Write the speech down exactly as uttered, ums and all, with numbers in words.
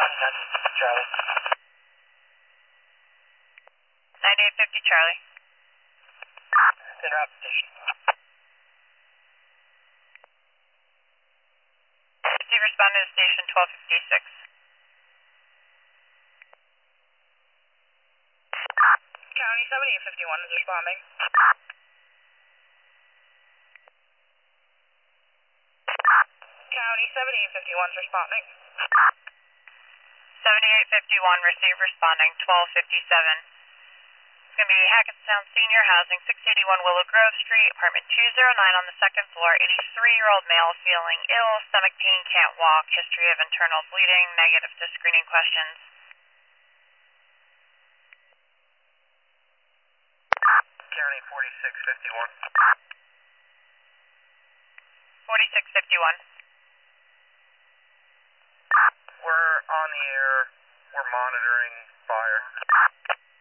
Charlie. ninety-eight fifty Charlie. Interrupt station. Receive responding to station twelve fifty-six. County seventy-eight fifty-one is responding. County seventy-eight fifty-one is responding. seventy-eight fifty-one, receive responding, twelve fifty-seven. It's going to be Hackettstown Senior Housing, six eighty-one Willow Grove Street, apartment two oh nine on the second floor, eighty-three-year-old male feeling ill, stomach pain, can't walk, history of internal bleeding, negative to screening questions. County forty-six fifty-one. forty-six fifty-one. We're on the air. We're monitoring fire.